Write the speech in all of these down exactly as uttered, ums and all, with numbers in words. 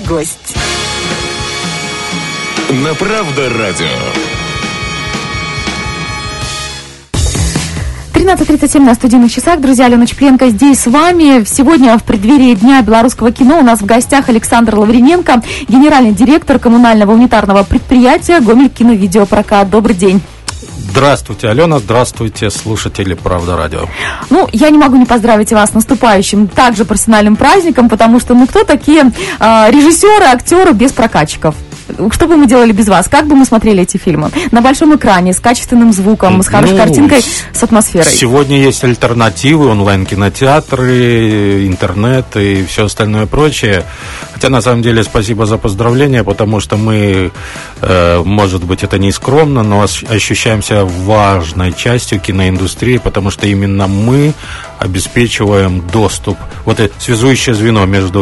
гость. На Правда радио. тринадцать тридцать семь на студийных часах. Друзья, Алена Чепленко здесь с вами. Сегодня в преддверии Дня белорусского кино у нас в гостях Александр Лавриненко, генеральный директор коммунального унитарного предприятия «Гомель киновидеопрокат». Добрый день. Здравствуйте, Алена, здравствуйте, слушатели «Правда радио». Ну, я не могу не поздравить вас с наступающим также профессиональным праздником, потому что, ну, кто такие э, режиссеры, актеры без прокатчиков? Что бы мы делали без вас? Как бы мы смотрели эти фильмы? На большом экране, с качественным звуком, с хорошей ну, картинкой, с атмосферой. Сегодня есть альтернативы, онлайн-кинотеатры, интернет и все остальное прочее. Хотя, на самом деле, спасибо за поздравления, потому что мы, э, может быть, это не скромно, но ощущаем себя важной частью киноиндустрии, потому что именно мы обеспечиваем доступ, вот это связующее звено между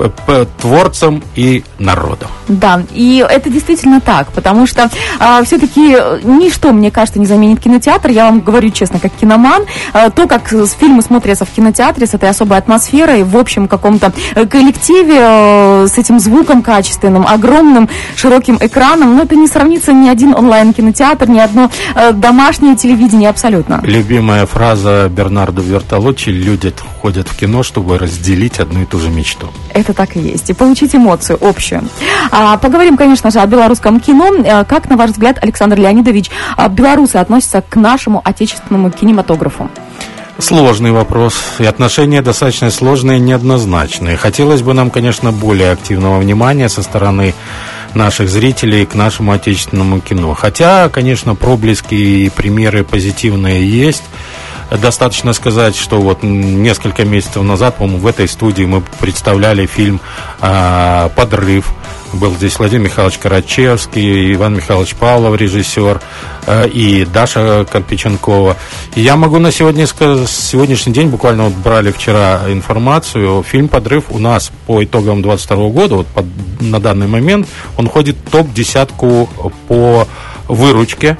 творцем и народом. Да, и это действительно так, потому что а, все-таки ничто, мне кажется, не заменит кинотеатр. Я вам говорю честно, как киноман, а, то, как фильмы смотрятся в кинотеатре с этой особой атмосферой, в общем каком-то коллективе, а, с этим звуком качественным, огромным, широким экраном, но это не сравнится ни один онлайн-кинотеатр, ни одно а, домашнее телевидение абсолютно. Любимая фраза Бернардо Бертолуччи: люди ходят в кино, чтобы разделить одну и ту же мечту. Это так и есть. И получить эмоцию общую. А, поговорим, конечно же, о белорусском кино. Как, на ваш взгляд, Александр Леонидович, белорусы относятся к нашему отечественному кинематографу? Сложный вопрос. И отношения достаточно сложные и неоднозначные. Хотелось бы нам, конечно, более активного внимания со стороны наших зрителей к нашему отечественному кино. Хотя, конечно, проблески и примеры позитивные есть. Достаточно сказать, что вот несколько месяцев назад, по-моему, в этой студии мы представляли фильм а, «Подрыв». Был здесь Владимир Михайлович Карачевский, Иван Михайлович Павлов, режиссер, а, и Даша Карпиченкова. И я могу на сегодня, сегодняшний день, буквально вот брали вчера информацию, фильм «Подрыв» у нас по итогам двадцать второго года, вот под, на данный момент, он входит в топ-десятку по выручке.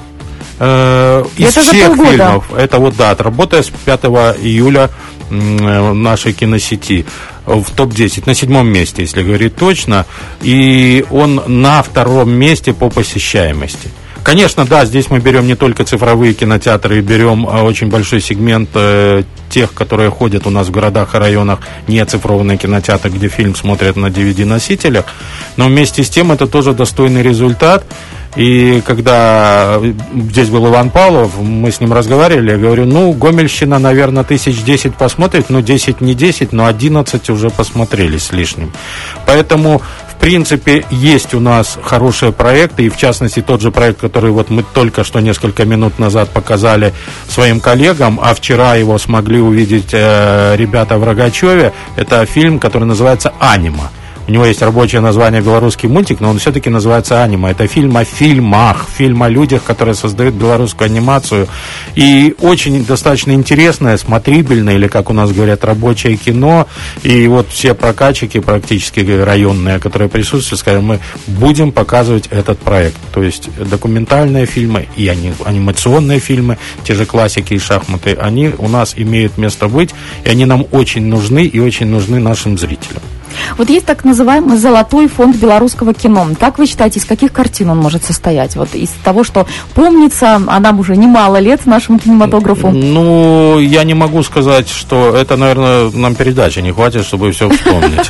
Э, из это всех фильмов, это вот да, отработая с пятого июля э, нашей киносети в топ десять, на седьмом месте, если говорить точно, и он на втором месте по посещаемости. Конечно, да, здесь мы берем не только цифровые кинотеатры, берем очень большой сегмент э, тех, которые ходят у нас в городах и районах, не оцифрованные кинотеатры, где фильм смотрят на ди ви ди-носителях, но вместе с тем это тоже достойный результат. И когда здесь был Иван Павлов, мы с ним разговаривали, я говорю, ну, Гомельщина, наверное, тысяч десять посмотрит, ну, десять не десять, но одиннадцать уже посмотрели с лишним. Поэтому, в принципе, есть у нас хорошие проекты, и в частности тот же проект, который вот мы только что несколько минут назад показали своим коллегам, а вчера его смогли увидеть э, ребята в Рогачеве, это фильм, который называется «Анима». У него есть рабочее название «Белорусский мультик», но он все-таки называется «Анима». Это фильм о фильмах, фильм о людях, которые создают белорусскую анимацию. И очень достаточно интересное, смотрибельное, или, как у нас говорят, рабочее кино. И вот все прокатчики практически районные, которые присутствуют, скажем, мы будем показывать этот проект. То есть документальные фильмы и анимационные фильмы, те же классики и шахматы, они у нас имеют место быть, и они нам очень нужны и очень нужны нашим зрителям. Вот есть так называемый золотой фонд белорусского кино. Как вы считаете, из каких картин он может состоять? Вот из того, что помнится, а нам уже немало лет нашему кинематографу. Ну, я не могу сказать, что это, наверное, нам передачи не хватит, чтобы все вспомнить.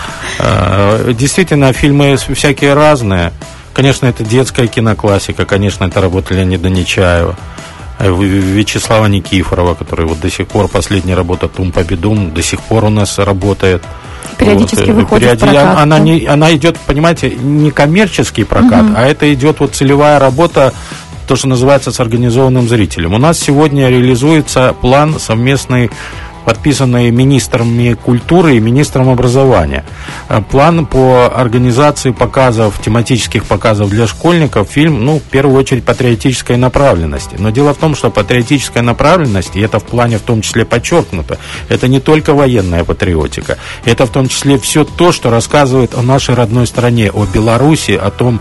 Действительно, фильмы всякие разные. Конечно, это детская киноклассика, конечно, это работа Леонида Нечаева, Вячеслава Никифорова, который вот до сих пор, последняя работа «Тум-победум» до сих пор у нас работает. Периодически вот, выходит периоди... в прокат. Она, не, она идет, понимаете, не коммерческий прокат, угу. а это идет вот целевая работа, то, что называется, с организованным зрителем. У нас сегодня реализуется план совместный, подписанный министрами культуры и министром образования. План по организации показов, тематических показов для школьников, фильм, ну, в первую очередь, патриотической направленности. Но дело в том, что патриотическая направленность, и это в плане в том числе подчеркнуто, это не только военная патриотика, это в том числе все то, что рассказывает о нашей родной стране, о Беларуси, о том,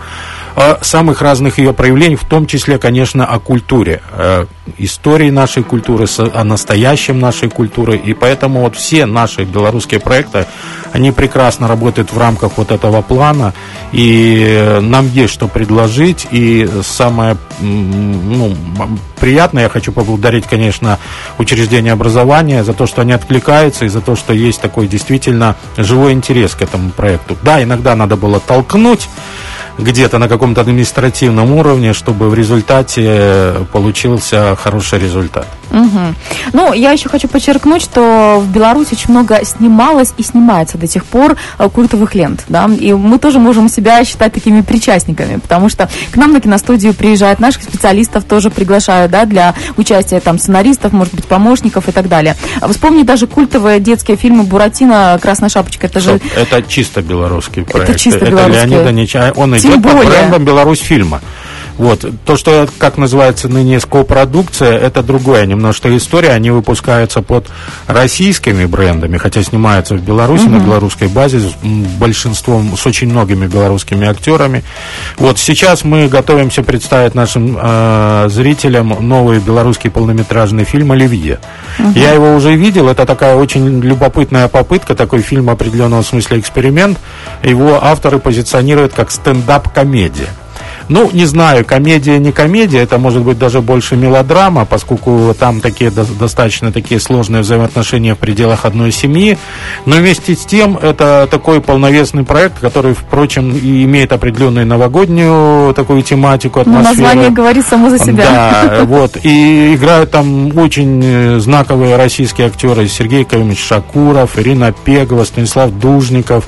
самых разных ее проявлений, в том числе, конечно, о культуре, истории нашей культуры, о настоящем нашей культуры. И поэтому вот все наши белорусские проекты, они прекрасно работают в рамках вот этого плана. И нам есть что предложить. И самое ну, приятное, я хочу поблагодарить, конечно, учреждение образования за то, что они откликаются, и за то, что есть такой действительно живой интерес к этому проекту. Да, иногда надо было толкнуть где-то на каком-то административном уровне, чтобы в результате получился хороший результат. Угу. Ну, я еще хочу подчеркнуть, что в Беларуси очень много снималось и снимается до сих пор культовых лент, да, и мы тоже можем себя считать такими причастниками, потому что к нам на киностудию приезжают наших специалистов, тоже приглашают, да, для участия там сценаристов, может быть, помощников и так далее. Вспомни даже культовые детские фильмы «Буратино», «Красная шапочка», это же... Это чисто белорусский проект. Это чисто это белорусский. Леонид Онегин, он Тем идет более. под брендом «Беларусь фильма». Вот. То, что, как называется ныне скопродукция, это другое немножко история. Они выпускаются под российскими брендами, хотя снимаются в Беларуси, mm-hmm. на белорусской базе, с большинством, с очень многими белорусскими актерами. Вот сейчас мы готовимся представить нашим э, зрителям новый белорусский полнометражный фильм «Оливье». Mm-hmm. Я его уже видел, это такая очень любопытная попытка, такой фильм в определенном смысле эксперимент. Его авторы позиционируют как стендап-комедия. Ну, не знаю, комедия, не комедия, это может быть даже больше мелодрама, поскольку там такие до- достаточно такие сложные взаимоотношения в пределах одной семьи. Но вместе с тем, это такой полновесный проект, который, впрочем, и имеет определенную новогоднюю такую тематику, атмосферу. Но название говорит само за себя. Да, вот. И играют там очень знаковые российские актеры: Сергей Кавимович Шакуров, Ирина Пегова, Станислав Дужников,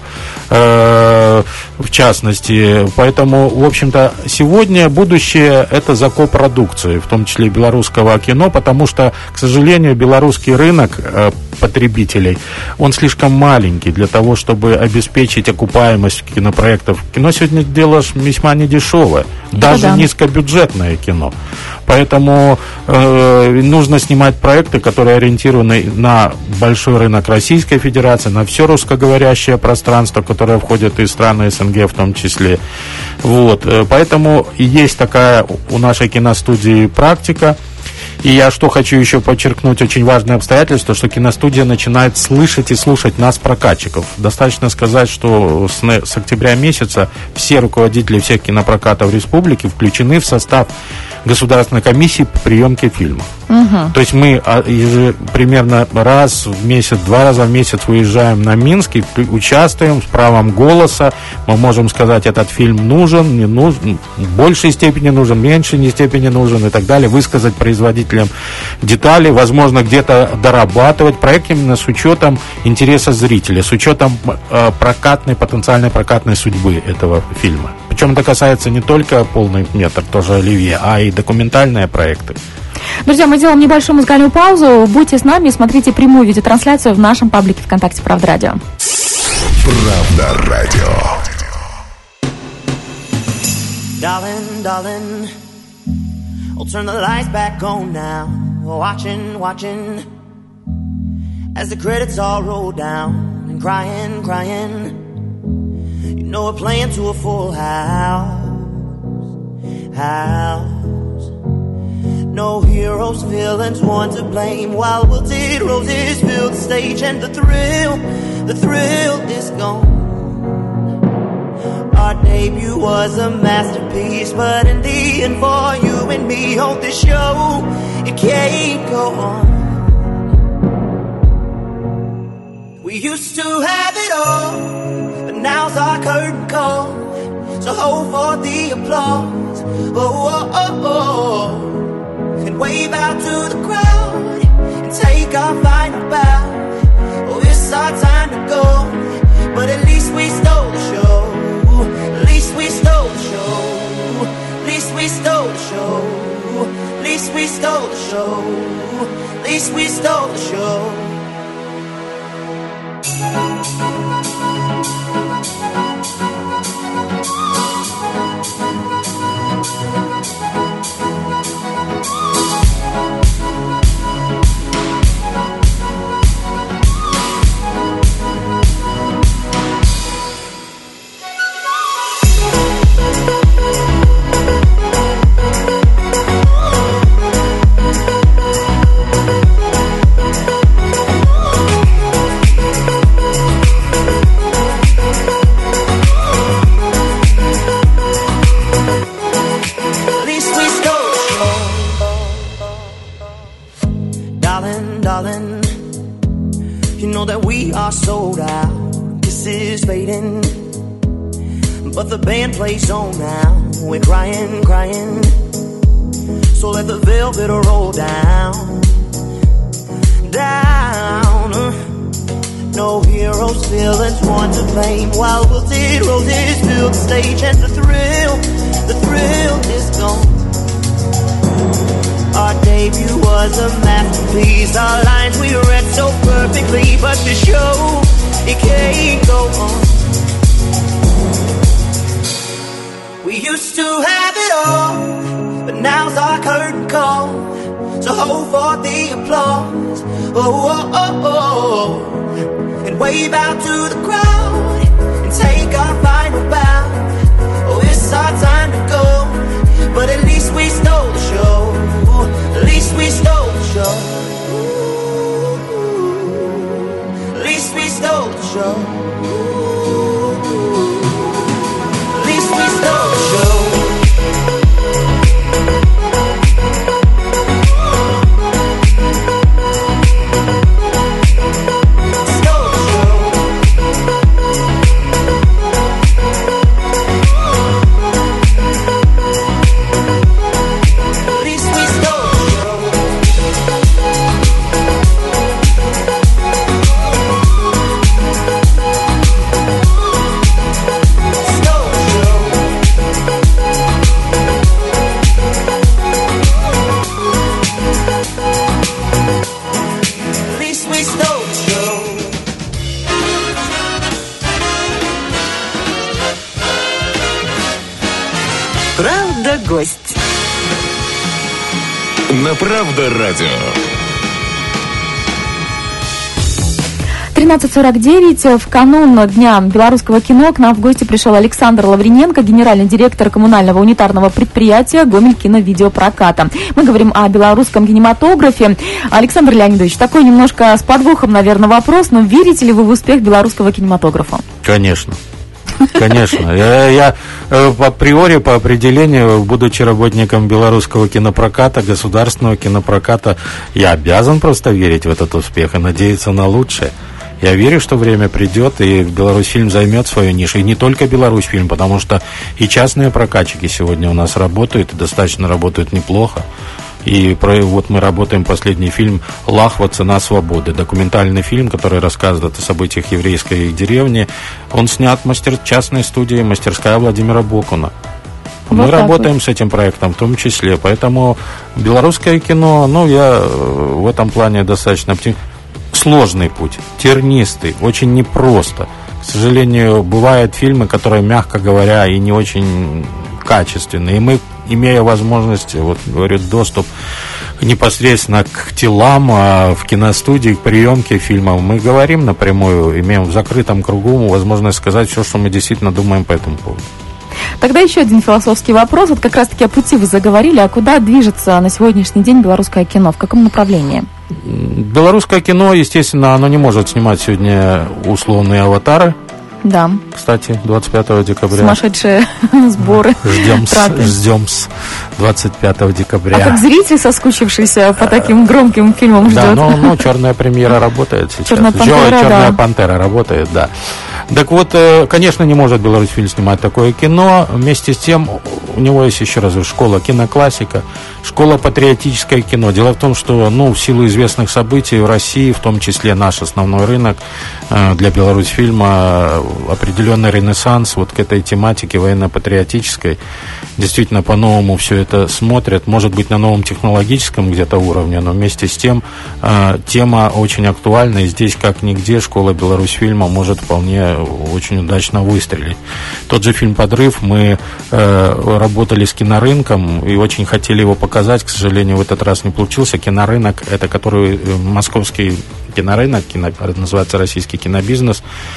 э- в частности. Поэтому, в общем-то, сегодня будущее – это за копродукцией, в том числе белорусского кино, потому что, к сожалению, белорусский рынок э, потребителей, он слишком маленький для того, чтобы обеспечить окупаемость кинопроектов. Кино сегодня дело весьма недешевое, даже да. низкобюджетное кино. Поэтому э, нужно снимать проекты, которые ориентированы на большой рынок Российской Федерации, на все русскоговорящее пространство, которое входит и страны СНГ в том числе. Вот. Поэтому есть такая у нашей киностудии практика. И я что хочу еще подчеркнуть, очень важное обстоятельство, что киностудия начинает слышать и слушать нас, прокатчиков. Достаточно сказать, что с, с октября месяца все руководители всех кинопрокатов республики включены в состав Государственной комиссии по приемке фильмов. Угу. То есть мы примерно раз в месяц, два раза в месяц выезжаем на Минск и участвуем с правом голоса. Мы можем сказать, этот фильм нужен, не нужен, в большей степени нужен, в меньшей степени нужен и так далее. Высказать производителям детали, возможно, где-то дорабатывать проект именно с учетом интереса зрителя, с учетом э, прокатной, потенциальной прокатной судьбы этого фильма. Причем это касается не только «Полный метр», тоже «Оливье», а и документальные проекты. Друзья, мы делаем небольшую музыкальную паузу. Будьте с нами и смотрите прямую видеотрансляцию в нашем паблике ВКонтакте «Правда радио». Правда радио. Darling, darling, I'll turn the lights back on now. Watching, watching, as the credits all roll down. And crying, crying, you know we're playing to a full house. House. No heroes, villains, one to blame. While wilted roses fill the stage, and the thrill, the thrill is gone. Our debut was a masterpiece, but in the end, for you and me on this show, it can't go on. We used to have it all, but now's our curtain call. So hold for the applause. Oh, oh, oh, oh. And wave out to the crowd and take our final bow. Oh, it's our time to go, but at least we stole the show. At least we stole the show. At least we stole the show. At least we stole the show. At least we stole the show. Sold out, this is fading, but the band plays on now. We're crying, crying, so let the velvet roll down, down. No heroes, villains, one to blame, while wilted roses fill the stage, and the thrill, the thrill is gone. Our debut was a masterpiece. Our lines we read so perfectly, but the show, it can't go on. We used to have it all, but now's our curtain call. So hold for the applause, oh, oh, oh, oh, and wave out to the crowd and take our final bow. Oh, it's our time to go, but at least we stole the show. At least we stole the show. At least we stole the show. At least we stole the show. Гость. На Правда радио. тринадцать сорок девять. В канун Дня белорусского кино к нам в гости пришел Александр Лавриненко, генеральный директор коммунального унитарного предприятия «Гомель киновидеопроката». Мы говорим о белорусском кинематографе. Александр Леонидович, такой немножко с подвохом, наверное, вопрос, но верите ли вы в успех белорусского кинематографа? Конечно. Конечно. Я, я по априори, по определению, будучи работником белорусского кинопроката, государственного кинопроката, я обязан просто верить в этот успех и надеяться на лучшее. Я верю, что время придет, и Беларусьфильм займет свою нишу. И не только Беларусьфильм, потому что и частные прокатчики сегодня у нас работают, и достаточно работают неплохо. И про, вот мы работаем последний фильм «Лахва. Цена свободы». Документальный фильм, который рассказывает о событиях еврейской деревни. Он снят в мастер, частной студии «Мастерская» Владимира Бокуна. Вот мы работаем вот с этим проектом в том числе. Поэтому белорусское кино, ну, я в этом плане достаточно оптимистичен. Сложный путь, тернистый, очень непросто. К сожалению, бывают фильмы, которые, мягко говоря, и не очень качественные. И мы, имея возможность, вот говорю, доступ непосредственно к телам в киностудии, к приемке фильмов, мы говорим напрямую, имеем в закрытом кругу возможность сказать все, что мы действительно думаем по этому поводу. Тогда еще один философский вопрос. Вот как раз-таки о пути вы заговорили. А куда движется на сегодняшний день белорусское кино? В каком направлении? Белорусское кино, естественно, оно не может снимать сегодня условные аватары. Да. Кстати, двадцать пятого декабря. Сумасшедшие сборы. Ждем, ждем с двадцать пятого декабря. А как зритель, соскучившийся по таким громким фильмам, ждет? Да, ну, ну черная премьера работает сейчас. Черная пантера, Черная да. пантера работает, да. Так вот, конечно, не может Беларусьфильм снимать такое кино. Вместе с тем, у него есть, еще раз, школа киноклассика, школа патриотическое кино. Дело в том, что, ну, в силу известных событий в России, в том числе наш основной рынок для Беларусьфильма, определенный ренессанс вот к этой тематике военно-патриотической. Действительно, по-новому все это смотрят. Может быть, на новом технологическом где-то уровне, но вместе с тем тема очень актуальна. И здесь, как нигде, школа Беларусьфильма может вполне очень удачно выстрелить. Тот же фильм «Подрыв», мы э, работали с кинорынком и очень хотели его показать. К сожалению, в этот раз не получился. Кинорынок, это который э, московский кинорынок, кино, называется «Российский кинобизнес».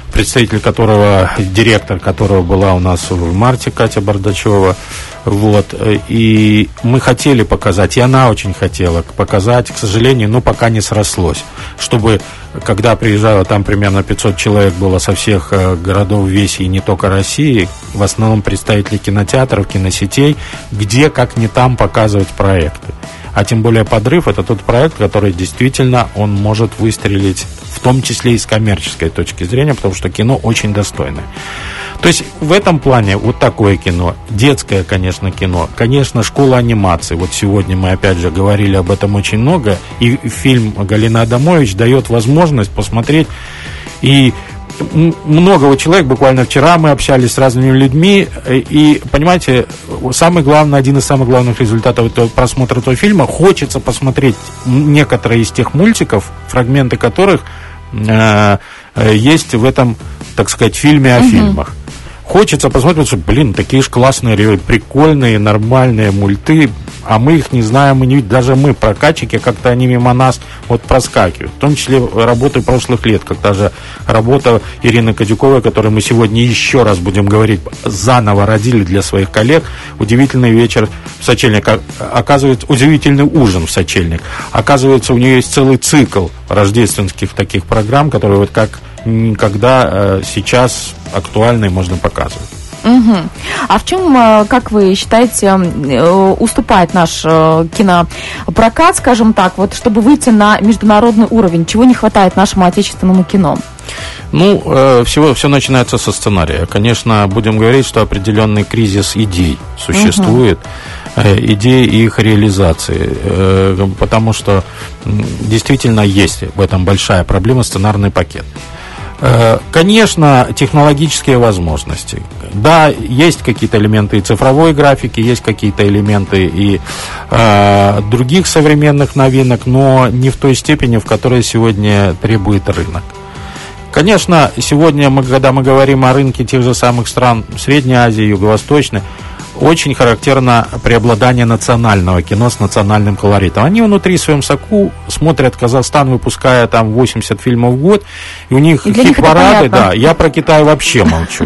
представитель которого, директор которого была у нас в марте, Катя Бардачева. Вот, и мы хотели показать, и она очень хотела показать, к сожалению, ну, пока не срослось, чтобы, когда приезжало, там примерно пятьсот человек было со всех городов Веси и не только России, в основном представители кинотеатров, киносетей, где, как не там, показывать проекты. А тем более «Подрыв» — это тот проект, который действительно, он может выстрелить, в том числе и с коммерческой точки зрения, потому что кино очень достойное. То есть в этом плане вот такое кино, детское, конечно, кино, конечно, школа анимации. Вот сегодня мы опять же говорили об этом очень много, и фильм Галины Адамович дает возможность посмотреть. И много человек, буквально вчера мы общались с разными людьми, и, понимаете, самый главный, один из самых главных результатов этого просмотра этого фильма, хочется посмотреть некоторые из тех мультиков, фрагменты которых э, есть в этом, так сказать, фильме о фильмах. Хочется посмотреть, что, блин, такие же классные, прикольные, нормальные мульты, а мы их не знаем, мы не, даже мы, прокатчики, как-то они мимо нас вот проскакивают. В том числе работы прошлых лет, как та же работа Ирины Кадюковой, о которой мы сегодня еще раз будем говорить, заново родили для своих коллег. «Удивительный вечер в Сочельник». Оказывается, «Удивительный ужин в Сочельник». Оказывается, у нее есть целый цикл рождественских таких программ, которые вот как никогда э, сейчас актуальны, можно показывать. Угу. А в чем, как вы считаете, уступает наш кинопрокат, скажем так, вот, чтобы выйти на международный уровень? Чего не хватает нашему отечественному кино? Ну, э, всего, все начинается со сценария. Конечно, будем говорить, что определенный кризис идей существует, угу. э, идей и их реализации, э, потому что э, действительно есть в этом большая проблема — сценарный пакет. Конечно, технологические возможности. Да, есть какие-то элементы и цифровой графики, есть какие-то элементы и э, других современных новинок, но не в той степени, в которой сегодня требует рынок. Конечно, сегодня, мы, когда мы говорим о рынке тех же самых стран Средней Азии, Юго-Восточной, очень характерно преобладание национального кино с национальным колоритом. Они внутри в своем соку смотрят Казахстан, выпуская там восемьдесят фильмов в год, и у них хит-парады, да, я про Китай вообще молчу.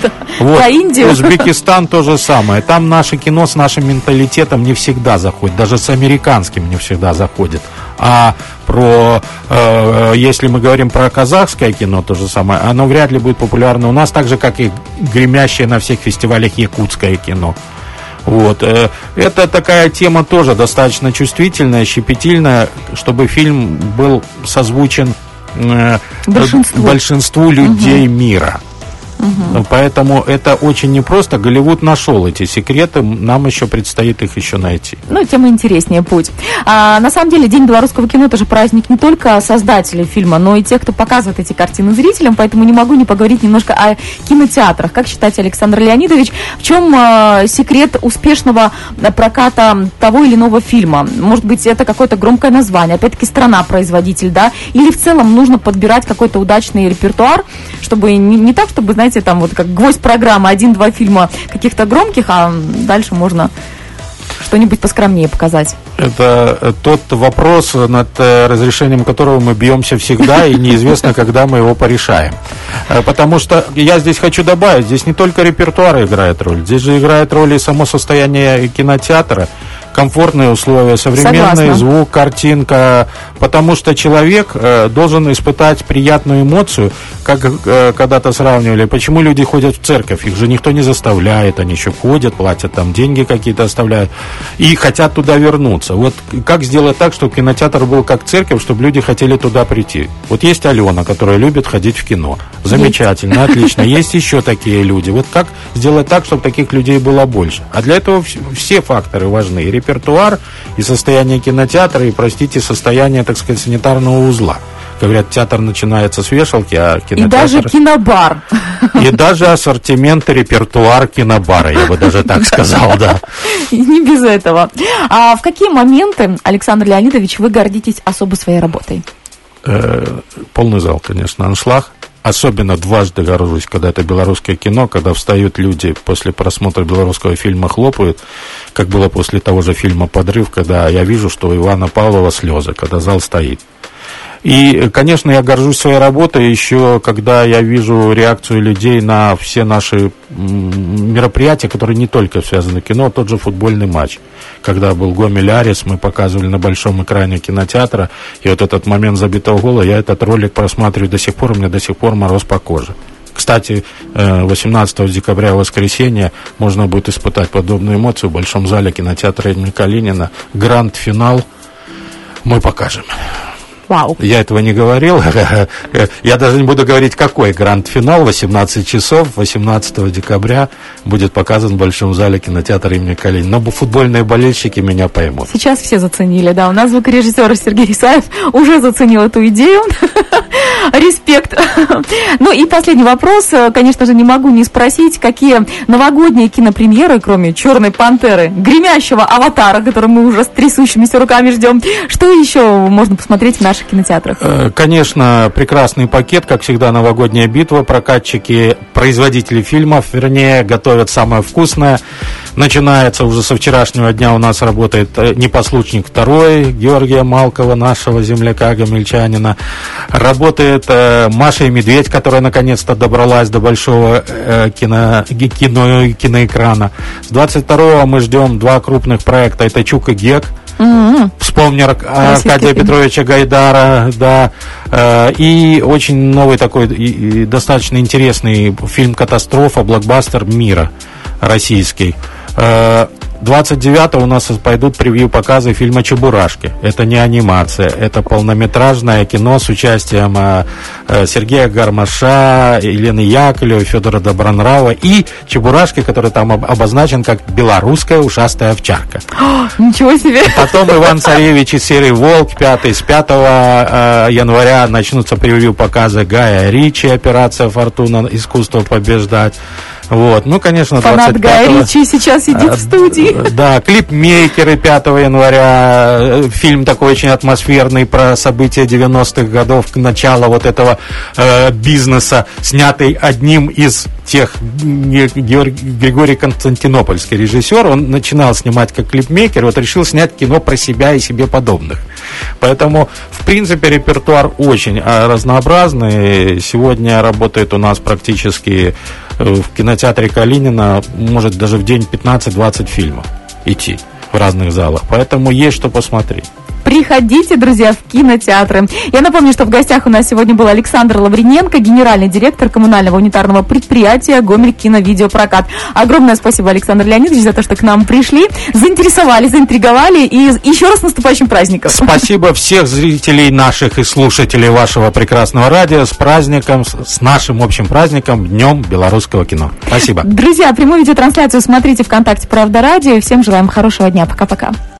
Про Индию. Узбекистан то же самое. Там наше кино с нашим менталитетом не всегда заходит, даже с американским не всегда заходит. А про, э, если мы говорим про казахское кино, то же самое, оно вряд ли будет популярно у нас, так же, как и гремящее на всех фестивалях якутское кино. Вот. Это такая тема тоже достаточно чувствительная, щепетильная, чтобы фильм был созвучен э, большинству, большинству людей угу. мира. Угу. Поэтому это очень непросто. Голливуд нашел эти секреты, нам еще предстоит их еще найти. Ну, тем интереснее путь. А, на самом деле, День белорусского кино — это же праздник не только создателей фильма, но и тех, кто показывает эти картины зрителям, поэтому не могу не поговорить немножко о кинотеатрах. Как считаете, Александр Леонидович, в чем а, секрет успешного проката того или иного фильма? Может быть, это какое-то громкое название, опять-таки страна-производитель, да? Или в целом нужно подбирать какой-то удачный репертуар, чтобы не, не так, чтобы, знаете, там вот как гвоздь программы, один-два фильма каких-то громких, а дальше можно что-нибудь поскромнее показать. Это тот вопрос, над разрешением которого мы бьемся всегда, и неизвестно, когда мы его порешаем. Потому что я здесь хочу добавить, здесь не только репертуар играет роль, здесь же играет роль и само состояние кинотеатра, комфортные условия, современный Согласна. Звук, картинка, потому что человек э, должен испытать приятную эмоцию, как э, когда-то сравнивали, почему люди ходят в церковь, их же никто не заставляет, они еще ходят, платят там деньги какие-то, оставляют, и хотят туда вернуться. Вот как сделать так, чтобы кинотеатр был как церковь, чтобы люди хотели туда прийти? Вот есть Алена, которая любит ходить в кино, замечательно, есть. Отлично, есть еще такие люди. Вот как сделать так, чтобы таких людей было больше? А для этого все факторы важны, и репертуар, и состояние кинотеатра, и, простите, состояние, так сказать, санитарного узла. Говорят, театр начинается с вешалки, а кинотеатр... И даже кинобар. И даже ассортимент и репертуар кинобара, я бы даже так сказал, да. Не без этого. А в какие моменты, Александр Леонидович, вы гордитесь особо своей работой? Полный зал, конечно, аншлаг. Особенно дважды горжусь, когда это белорусское кино, когда встают люди после просмотра белорусского фильма, хлопают, как было после того же фильма «Подрыв», когда я вижу, что у Ивана Павлова слезы, когда зал стоит. И, конечно, я горжусь своей работой еще, когда я вижу реакцию людей на все наши мероприятия, которые не только связаны с кино, тот же футбольный матч. Когда был Гомель-Арис, мы показывали на большом экране кинотеатра, и вот этот момент забитого гола, я этот ролик просматриваю до сих пор, у меня до сих пор мороз по коже. Кстати, восемнадцатого декабря, в воскресенье, можно будет испытать подобную эмоцию в Большом зале кинотеатра имени Калинина. Гранд-финал мы покажем. Вау. Я этого не говорил. Я даже не буду говорить, какой гранд-финал. восемнадцать часов, восемнадцатого декабря будет показан в Большом зале кинотеатра имени Калинина. Но футбольные болельщики меня поймут. Сейчас все заценили, да. У нас звукорежиссер Сергей Исаев уже заценил эту идею. Респект. Ну и последний вопрос. Конечно же, не могу не спросить, какие новогодние кинопремьеры, кроме «Черной пантеры», гремящего «Аватара», который мы уже с трясущимися руками ждем, что еще можно посмотреть в наших кинотеатрах? Конечно, прекрасный пакет, как всегда, новогодняя битва. Прокатчики, производители фильмов, вернее, готовят самое вкусное. Начинается уже со вчерашнего дня, у нас работает «Непослушник второй» Георгия Малкова, нашего земляка, гомельчанина. Работает э, «Маша и медведь», которая наконец-то добралась до большого э, кино, кино, киноэкрана. С двадцать второго мы ждем два крупных проекта. Это «Чук и Гек». Mm-hmm. Вспомню Аркадия Петровича Гайдара, да, э, и очень новый такой, и, и достаточно интересный фильм «Катастрофа», блокбастер мира российский. Э, двадцать девятого у нас пойдут превью-показы фильма «Чебурашки». Это не анимация, это полнометражное кино с участием э, Сергея Гармаша, Елены Яковлевой, Федора Добронравова и Чебурашки, который там обозначен как белорусская ушастая овчарка. О, ничего себе! Потом Иван Царевич из серии «Волк» пятый. С пятого января начнутся превью-показы Гая Ричи, «Операция Фортуна. Искусство побеждать». Вот, ну, конечно, фанат Гая Ричи сейчас сидит в студии. Да, «Клипмейкеры» пятого января, фильм такой очень атмосферный про события девяностых годов, начало вот этого э, бизнеса, снятый одним из тех, Георгий, Григорий Константинопольский режиссер, он начинал снимать как клипмейкер, вот решил снять кино про себя и себе подобных. Поэтому, в принципе, репертуар очень разнообразный. Сегодня работает у нас практически в кинотеатре Калинина, может даже в день пятнадцать-двадцать фильмов идти в разных залах. Поэтому есть что посмотреть. Приходите, друзья, в кинотеатры. Я напомню, что в гостях у нас сегодня был Александр Лавриненко, генеральный директор коммунального унитарного предприятия «Гомель киновидеопрокат». Огромное спасибо, Александр Леонидович, за то, что к нам пришли, заинтересовали, заинтриговали. И еще раз с наступающим праздником. Спасибо всех зрителей наших и слушателей вашего прекрасного радио с праздником, с нашим общим праздником, Днем белорусского кино. Спасибо. Друзья, прямую видеотрансляцию смотрите ВКонтакте «Правда радио». Всем желаем хорошего дня. Пока-пока.